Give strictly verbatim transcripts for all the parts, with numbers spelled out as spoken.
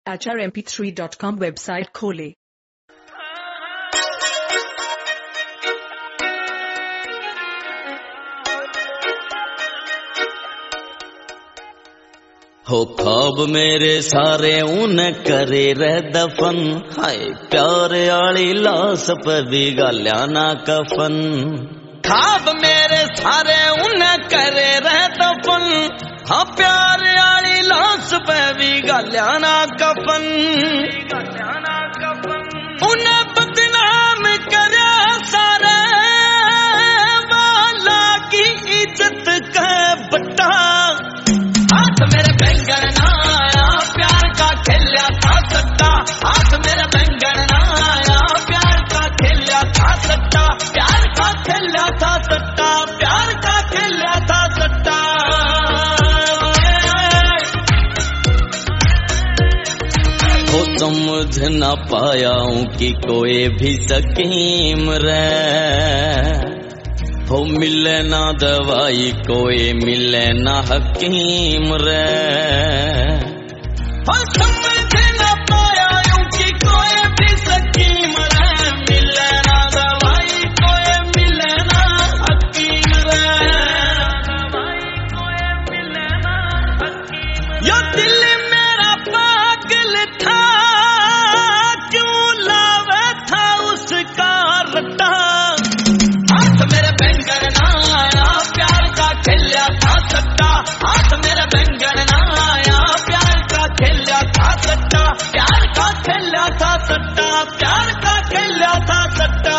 H R M P three dot com website खोले। हो ख्वाब मेरे सारे उन करे रह दफन, हाय प्यार आली लाश पे भी गालिया ना कफन। ख्वाब मेरे सारे उन करे रह दफन, हाँ प्यार आली लाश पे भी गालिया ना कफन। उन्हें बदनाम करया सारे वाला की इज्जत का बट्टा। हाथ मेरे बैंगन ना आया प्यार का खेलिया था सट्टा, हाथ मेरे बैंगन ना आया प्यार का खेलिया था सट्टा, प्यार का खेलिया था सट्टा, प्यार का खेलिया था सट्टा। हो समझ ना पाया हूँ कि कोई भी सकीम रे, हो मिले ना दवाई कोई मिले ना हकीम रे। हो समझ ना पाया हूँ कि कोई भी सकीम रे, मिले ना दवाई कोई मिले ना हकीम रे। यो दिल मेरा पागल था क्यों लावे था उसका रट्टा। हाथ मेरे बैंगन ना आया प्यार का खेलिया था सट्टा, हाथ मेरे बैंगन ना आया प्यार का खेलिया था सट्टा, प्यार का खेलिया था सट्टा, प्यार का खेलिया था सट्टा।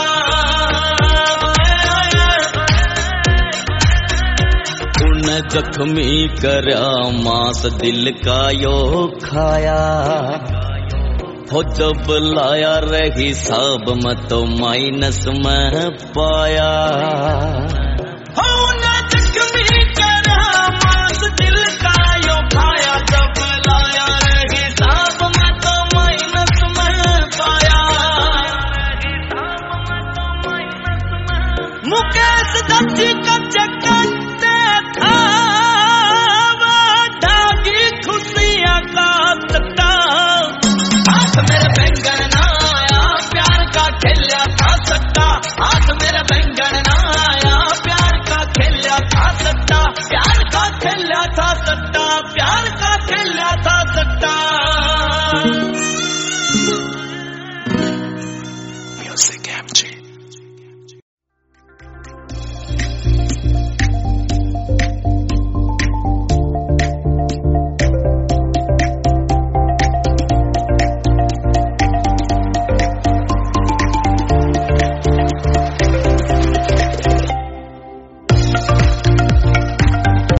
उन्हें जख्मी करया मांस दिल का यो खाया, हो जब लाया रही साब में तो माइनस में पाया। हो ना जख्मी करा मांस दिल का यो खाया, जब लाया रही साब में तो माइनस में पाया। मुकेश दत्ती का चकते था धागी खुशियां का तट्टा। हाथ मेरे बैंगन ना आया प्यार का खेलिया था सट्टा, हाथ मेरे बैंगन ना आया प्यार का खेलिया था सट्टा, प्यार का खेलिया था सट्टा, प्यार का खेलिया था सट्टा।